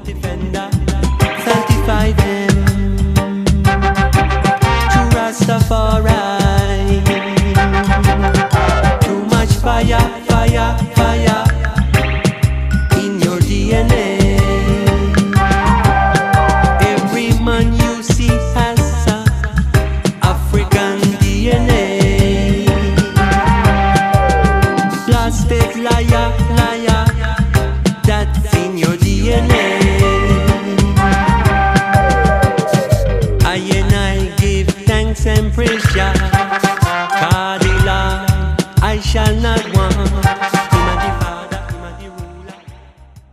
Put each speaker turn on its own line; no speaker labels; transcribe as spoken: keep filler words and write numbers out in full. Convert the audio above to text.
defender, sanctify them through Rastafari. Too much fire, fire, fire.